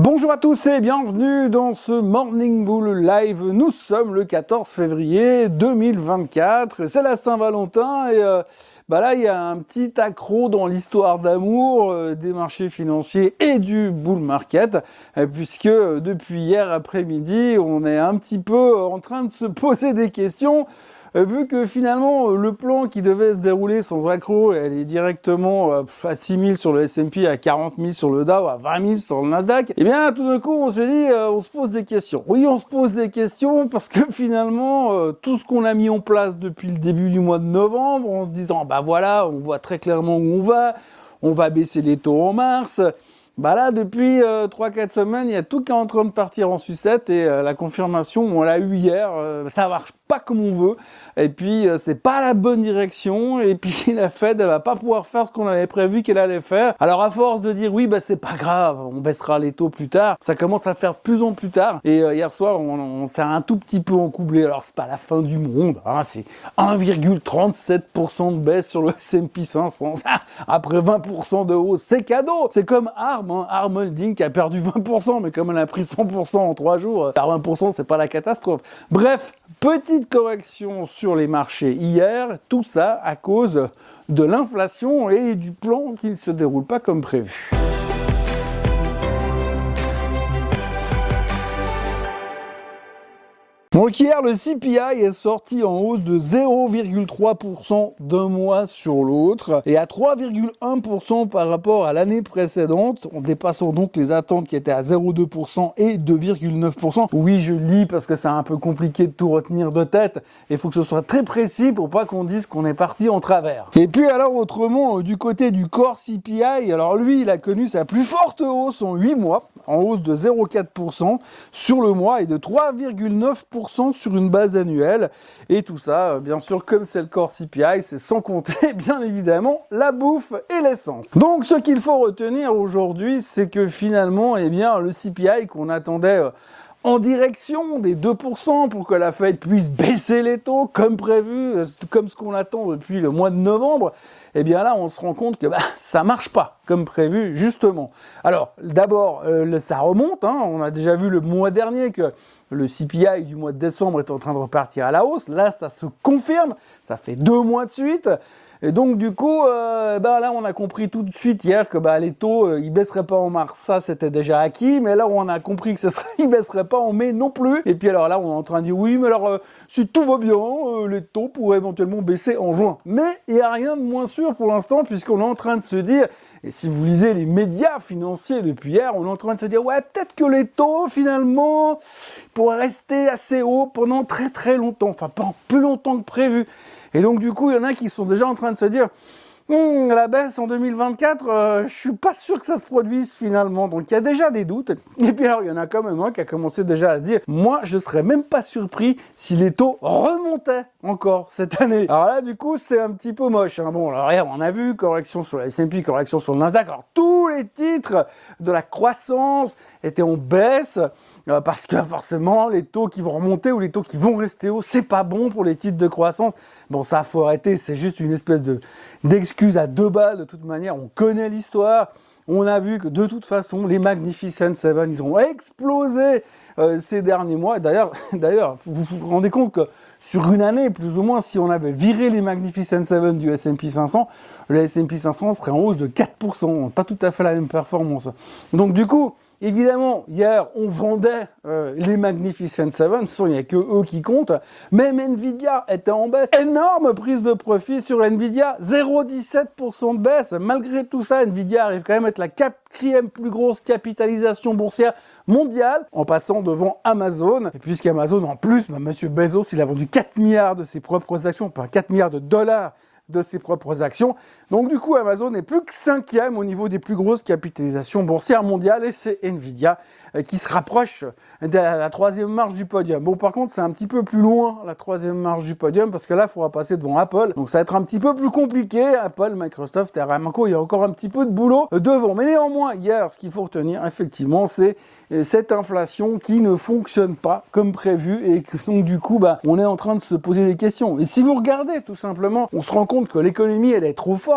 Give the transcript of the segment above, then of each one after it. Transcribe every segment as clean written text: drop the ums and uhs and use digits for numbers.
Bonjour à tous et bienvenue dans ce Morning Bull Live. Nous sommes le 14 février 2024, c'est la Saint-Valentin et là il y a un petit accroc dans l'histoire d'amour des marchés financiers et du bull market, puisque depuis hier après-midi on est un petit peu en train de se poser des questions. Vu que finalement le plan qui devait se dérouler sans accroc, elle est directement à 6 000 sur le S&P, à 40 000 sur le Dow, à 20 000 sur le Nasdaq, et bien tout d'un coup on se dit, on se pose des questions. Oui, on se pose des questions parce que finalement tout ce qu'on a mis en place depuis le début du mois de novembre, en se disant bah voilà, on voit très clairement où on va baisser les taux en mars. Bah là, depuis 3-4 semaines, il y a tout qui est en train de partir en sucette et la confirmation, on l'a eu hier, ça marche pas comme on veut, et puis c'est pas la bonne direction, et puis la Fed, elle va pas pouvoir faire ce qu'on avait prévu qu'elle allait faire. Alors à force de dire oui, bah c'est pas grave, on baissera les taux plus tard, ça commence à faire plus en plus tard, et hier soir, on s'est un tout petit peu encoublé. Alors c'est pas la fin du monde, hein, c'est 1,37% de baisse sur le S&P 500, après 20% de hausse, c'est cadeau. C'est comme ARM Holding qui a perdu 20%, mais comme elle a pris 100% en 3 jours, 20% c'est pas la catastrophe. Bref, petite correction sur les marchés hier, tout ça à cause de l'inflation et du plan qui ne se déroule pas comme prévu. Donc hier, le CPI est sorti en hausse de 0,3% d'un mois sur l'autre et à 3,1% par rapport à l'année précédente, en dépassant donc les attentes qui étaient à 0,2% et 2,9%. Oui, je lis parce que c'est un peu compliqué de tout retenir de tête. Il faut que ce soit très précis pour pas qu'on dise qu'on est parti en travers. Et puis alors autrement, du côté du core CPI, alors lui, il a connu sa plus forte hausse en 8 mois, en hausse de 0,4% sur le mois et de 3,9% sur une base annuelle. Et tout ça, bien sûr, comme c'est le core CPI, c'est sans compter, bien évidemment, la bouffe et l'essence. Donc, ce qu'il faut retenir aujourd'hui, c'est que finalement, eh bien, le CPI qu'on attendait en direction des 2% pour que la Fed puisse baisser les taux comme prévu, comme ce qu'on attend depuis le mois de novembre, eh bien là, on se rend compte que ça marche pas comme prévu, justement. Alors, d'abord, ça remonte, hein, on a déjà vu le mois dernier que le CPI du mois de décembre est en train de repartir à la hausse. Là, ça se confirme, ça fait 2 mois de suite. Et donc du coup, là on a compris tout de suite hier que les taux ils baisseraient pas en mars, ça c'était déjà acquis, mais là on a compris que ils baisseraient pas en mai non plus. Et puis alors là on est en train de dire oui, mais alors si tout va bien, les taux pourraient éventuellement baisser en juin. Mais il n'y a rien de moins sûr pour l'instant puisqu'on est en train de se dire, et si vous lisez les médias financiers depuis hier, on est en train de se dire ouais, peut-être que les taux finalement pourraient rester assez hauts pendant très très longtemps, enfin pas plus longtemps que prévu. Et donc du coup, il y en a qui sont déjà en train de se dire la baisse en 2024, je suis pas sûr que ça se produise finalement. Donc il y a déjà des doutes. Et puis alors, il y en a quand même un qui a commencé déjà à se dire moi, je serais même pas surpris si les taux remontaient encore cette année. Alors là, du coup, c'est un petit peu moche. Hein. Bon, alors regarde, on a vu correction sur la S&P, correction sur le Nasdaq. Alors tous les titres de la croissance étaient en baisse. Parce que forcément, les taux qui vont remonter ou les taux qui vont rester hauts, c'est pas bon pour les titres de croissance. Bon, ça, faut arrêter, c'est juste une espèce d'excuse à 2 balles. De toute manière, on connaît l'histoire. On a vu que de toute façon, les Magnificent Seven, ils ont explosé ces derniers mois. D'ailleurs, vous vous rendez compte que sur une année, plus ou moins, si on avait viré les Magnificent Seven du S&P 500, le S&P 500 serait en hausse de 4%. Pas tout à fait la même performance. Donc du coup, évidemment, hier, on vendait les Magnificent Seven, il n'y a que eux qui comptent. Même Nvidia était en baisse. Énorme prise de profit sur Nvidia, 0,17% de baisse. Malgré tout ça, Nvidia arrive quand même à être la 4e plus grosse capitalisation boursière mondiale, en passant devant Amazon. Et puisqu'Amazon, en plus, monsieur Bezos, il a vendu 4 milliards de ses propres actions, enfin 4 milliards de dollars de ses propres actions. Donc du coup, Amazon est plus que 5e au niveau des plus grosses capitalisations boursières mondiales et c'est Nvidia qui se rapproche de la 3e marche du podium. Bon, par contre, c'est un petit peu plus loin, la 3e marche du podium, parce que là, il faudra passer devant Apple. Donc ça va être un petit peu plus compliqué. Apple, Microsoft et Aramco, il y a encore un petit peu de boulot devant. Mais néanmoins, hier, ce qu'il faut retenir, effectivement, c'est cette inflation qui ne fonctionne pas comme prévu et que donc du coup, on est en train de se poser des questions. Et si vous regardez, tout simplement, on se rend compte que l'économie, elle est trop forte.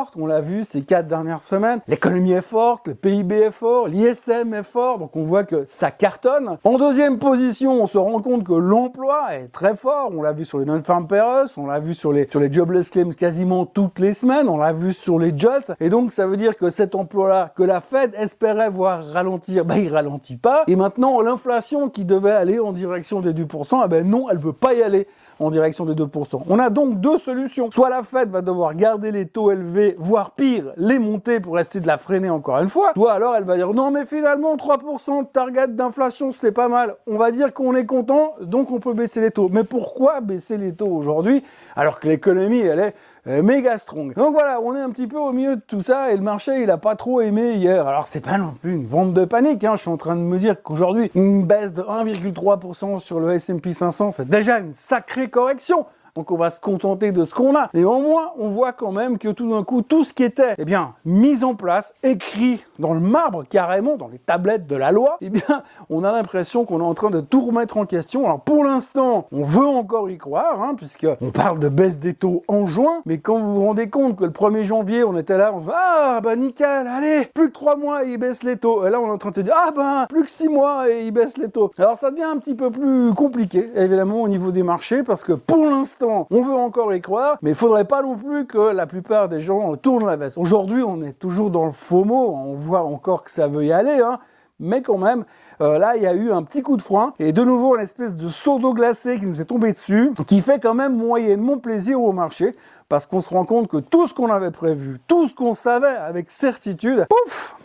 forte, on l'a vu ces 4 dernières semaines. L'économie est forte, le PIB est fort, l'ISM est fort, donc on voit que ça cartonne. En deuxième position, on se rend compte que l'emploi est très fort. On l'a vu sur les non-farm payrolls, on l'a vu sur les jobless claims quasiment toutes les semaines, on l'a vu sur les JOLTS. Et donc, ça veut dire que cet emploi-là, que la Fed espérait voir ralentir, il ralentit pas. Et maintenant, l'inflation qui devait aller en direction des 2%, non, elle veut pas y aller en direction des 2%. On a donc deux solutions. Soit la Fed va devoir garder les taux élevés, voire pire, les monter pour essayer de la freiner encore une fois. Soit alors elle va dire non mais finalement 3% de target d'inflation c'est pas mal. On va dire qu'on est content, donc on peut baisser les taux. Mais pourquoi baisser les taux aujourd'hui alors que l'économie elle est méga strong. Donc voilà, on est un petit peu au milieu de tout ça et le marché il a pas trop aimé hier. Alors c'est pas non plus une vente de panique, je suis en train de me dire qu'aujourd'hui une baisse de 1,3% sur le S&P 500 c'est déjà une sacrée correction. Donc on va se contenter de ce qu'on a. Néanmoins, on voit quand même que tout d'un coup, tout ce qui était mis en place, écrit dans le marbre carrément, dans les tablettes de la loi, on a l'impression qu'on est en train de tout remettre en question. Alors pour l'instant, on veut encore y croire, puisque on parle de baisse des taux en juin, mais quand vous vous rendez compte que le 1er janvier, on était là, on se dit « Ah, nickel, allez, plus que 3 mois et ils baissent les taux. » Et là, on est en train de se dire « Ah, plus que 6 mois et ils baissent les taux. » Alors ça devient un petit peu plus compliqué, évidemment, au niveau des marchés, parce que pour l'instant, on veut encore y croire, mais il faudrait pas non plus que la plupart des gens tournent la veste. Aujourd'hui, on est toujours dans le FOMO, on voit encore que ça veut y aller, mais quand même, là, il y a eu un petit coup de frein, et de nouveau, une espèce de seau d'eau glacée qui nous est tombé dessus, qui fait quand même moyennement plaisir au marché, parce qu'on se rend compte que tout ce qu'on avait prévu, tout ce qu'on savait avec certitude, pouf,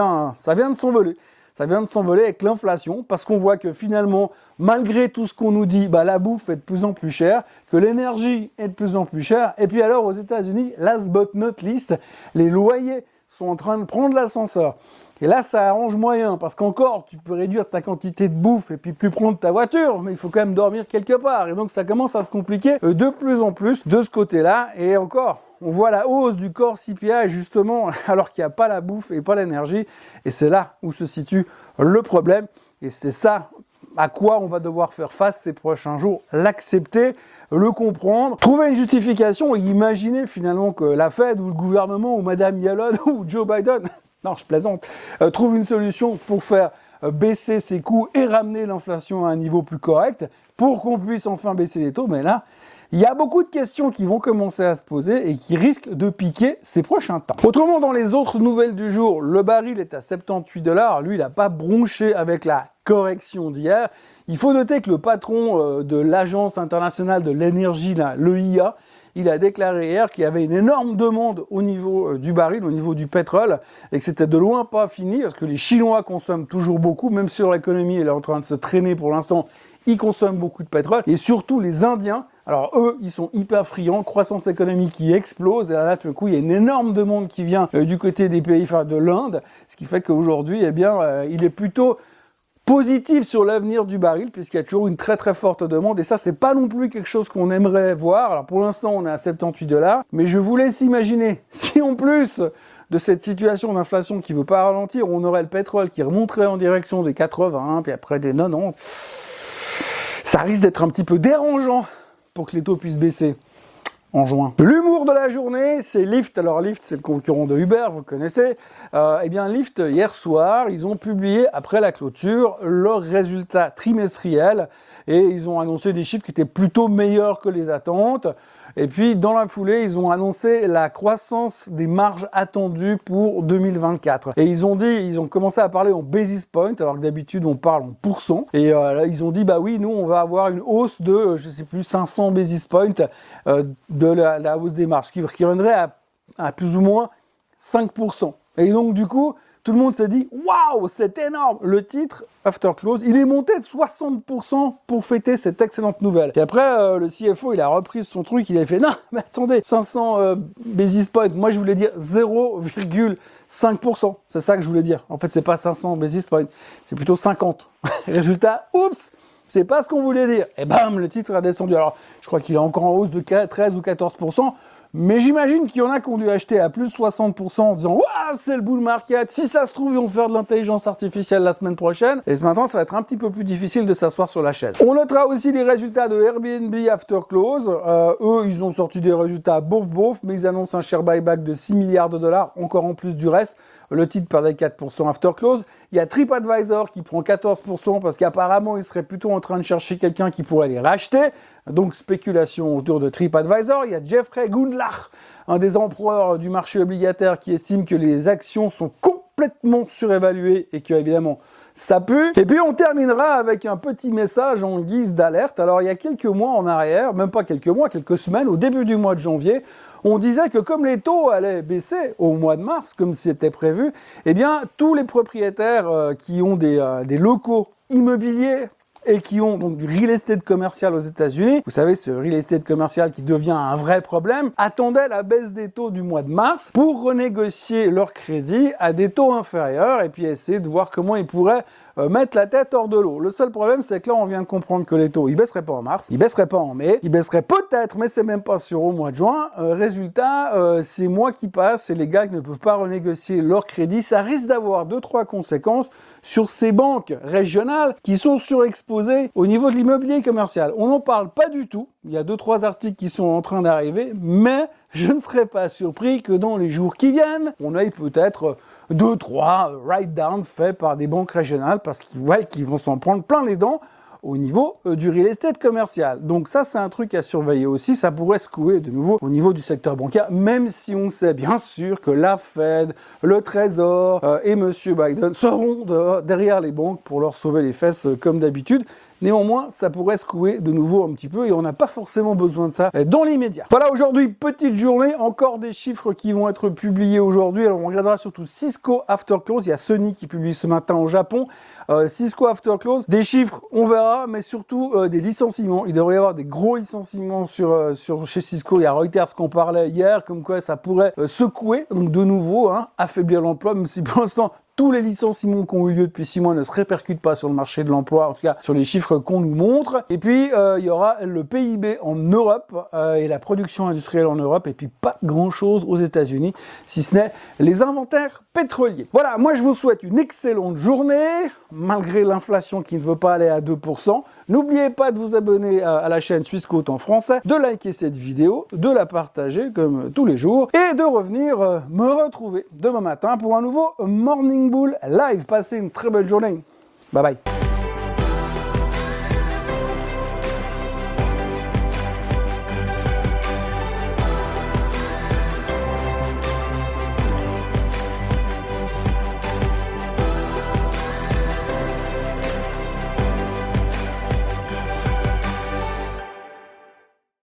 ça vient de s'envoler. Ça vient de s'envoler avec l'inflation, parce qu'on voit que finalement, malgré tout ce qu'on nous dit, la bouffe est de plus en plus chère, que l'énergie est de plus en plus chère, et puis alors aux États-Unis, last but not least, les loyers sont en train de prendre l'ascenseur. Et là, ça arrange moyen, parce qu'encore, tu peux réduire ta quantité de bouffe et puis plus prendre ta voiture, mais il faut quand même dormir quelque part. Et donc, ça commence à se compliquer de plus en plus de ce côté-là. Et encore, on voit la hausse du core CPI, justement, alors qu'il n'y a pas la bouffe et pas l'énergie. Et c'est là où se situe le problème. Et c'est ça à quoi on va devoir faire face ces prochains jours, l'accepter, le comprendre, trouver une justification et imaginer finalement que la Fed ou le gouvernement ou Madame Yellen ou Joe Biden... Non, je plaisante. Trouve une solution pour faire baisser ses coûts et ramener l'inflation à un niveau plus correct pour qu'on puisse enfin baisser les taux. Mais là, il y a beaucoup de questions qui vont commencer à se poser et qui risquent de piquer ces prochains temps. Autrement, dans les autres nouvelles du jour, le baril est à 78 $. Lui, il n'a pas bronché avec la correction d'hier. Il faut noter que le patron de l'Agence internationale de l'énergie, l'EIA, il a déclaré hier qu'il y avait une énorme demande au niveau du baril, au niveau du pétrole, et que c'était de loin pas fini, parce que les Chinois consomment toujours beaucoup, même si leur économie elle est en train de se traîner pour l'instant, ils consomment beaucoup de pétrole, et surtout les Indiens, alors eux, ils sont hyper friands, croissance économique qui explose, et là, tout d'un coup, il y a une énorme demande qui vient du côté des pays, de l'Inde, ce qui fait qu'aujourd'hui, il est plutôt positif sur l'avenir du baril, puisqu'il y a toujours une très très forte demande, et ça c'est pas non plus quelque chose qu'on aimerait voir. Alors pour l'instant on est à 78 $, mais je vous laisse imaginer, si en plus de cette situation d'inflation qui veut pas ralentir, on aurait le pétrole qui remonterait en direction des 80, puis après des 90, ça risque d'être un petit peu dérangeant pour que les taux puissent baisser en juin. L'humour de la journée, c'est Lyft. Alors Lyft, c'est le concurrent de Uber, vous connaissez. Lyft, hier soir, ils ont publié, après la clôture, leurs résultats trimestriels et ils ont annoncé des chiffres qui étaient plutôt meilleurs que les attentes. Et puis, dans la foulée, ils ont annoncé la croissance des marges attendues pour 2024. Et ils ont commencé à parler en basis point, alors que d'habitude, on parle en pourcent. Et là, ils ont dit, oui, nous, on va avoir une hausse de, 500 basis points de la hausse des marges, ce qui reviendrait à plus ou moins 5%. Et donc, du coup, tout le monde s'est dit « Waouh, c'est énorme !» Le titre, After Close, il est monté de 60% pour fêter cette excellente nouvelle. Et après, le CFO, il a repris son truc, il a fait « Non, mais attendez, 500 basis points, moi je voulais dire 0,5%. C'est ça que je voulais dire. En fait, c'est pas 500 basis points, c'est plutôt 50. Résultat, oups, c'est pas ce qu'on voulait dire. Et bam, le titre a descendu. Alors, je crois qu'il est encore en hausse de 13 ou 14%. Mais j'imagine qu'il y en a qui ont dû acheter à plus 60% en disant « Waouh, c'est le bull market, si ça se trouve, ils vont faire de l'intelligence artificielle la semaine prochaine. » Et maintenant, ça va être un petit peu plus difficile de s'asseoir sur la chaise. On notera aussi les résultats de Airbnb after close. Eux, ils ont sorti des résultats bof, mais ils annoncent un share buyback de 6 milliards de dollars, encore en plus du reste. Le titre perdait 4% after close. Il y a TripAdvisor qui prend 14% parce qu'apparemment, il serait plutôt en train de chercher quelqu'un qui pourrait les racheter. Donc, spéculation autour de TripAdvisor. Il y a Jeffrey Gundlach, un des empereurs du marché obligataire, qui estime que les actions sont complètement surévaluées et que, évidemment, ça pue. Et puis on terminera avec un petit message en guise d'alerte. Alors il y a quelques mois en arrière, même pas quelques mois, quelques semaines, au début du mois de janvier, on disait que comme les taux allaient baisser au mois de mars, comme c'était prévu, eh bien tous les propriétaires qui ont des locaux immobiliers et qui ont donc du real estate commercial aux États-Unis, vous savez, ce real estate commercial qui devient un vrai problème, attendaient la baisse des taux du mois de mars pour renégocier leur crédit à des taux inférieurs et puis essayer de voir comment ils pourraient mettre la tête hors de l'eau. Le seul problème, c'est que là, on vient de comprendre que les taux, ils baisseraient pas en mars, ils baisseraient pas en mai, ils baisseraient peut-être, mais c'est même pas sûr au mois de juin. Résultat, c'est mois qui passent et les gars qui ne peuvent pas renégocier leur crédit, ça risque d'avoir 2-3 conséquences sur ces banques régionales qui sont surexposées au niveau de l'immobilier commercial. On n'en parle pas du tout. Il y a 2-3 articles qui sont en train d'arriver, mais je ne serais pas surpris que dans les jours qui viennent, on ait peut-être 2-3 write-down faits par des banques régionales parce qu'ils voient qu'ils vont s'en prendre plein les dents au niveau du real estate commercial. Donc ça, c'est un truc à surveiller aussi. Ça pourrait secouer de nouveau au niveau du secteur bancaire, même si on sait bien sûr que la Fed, le Trésor et Monsieur Biden seront derrière les banques pour leur sauver les fesses comme d'habitude. Néanmoins, ça pourrait secouer de nouveau un petit peu et on n'a pas forcément besoin de ça dans l'immédiat. Voilà, aujourd'hui, petite journée, encore des chiffres qui vont être publiés aujourd'hui. Alors, on regardera surtout Cisco After Close. Il y a Sony qui publie ce matin au Japon. Cisco After Close, des chiffres, on verra, mais surtout des licenciements. Il devrait y avoir des gros licenciements chez Cisco. Il y a Reuters qu'on parlait hier, comme quoi ça pourrait secouer, donc de nouveau, affaiblir l'emploi, même si pour l'instant, tous les licenciements qui ont eu lieu depuis 6 mois ne se répercutent pas sur le marché de l'emploi, en tout cas sur les chiffres qu'on nous montre. Et puis, il y aura le PIB en Europe et la production industrielle en Europe, et puis pas grand-chose aux États-Unis, si ce n'est les inventaires pétroliers. Voilà, moi je vous souhaite une excellente journée, malgré l'inflation qui ne veut pas aller à 2%. N'oubliez pas de vous abonner à la chaîne Suisse Côte en français, de liker cette vidéo, de la partager comme tous les jours, et de revenir me retrouver demain matin pour un nouveau Morning Bull Live. Passez une très belle journée. Bye bye.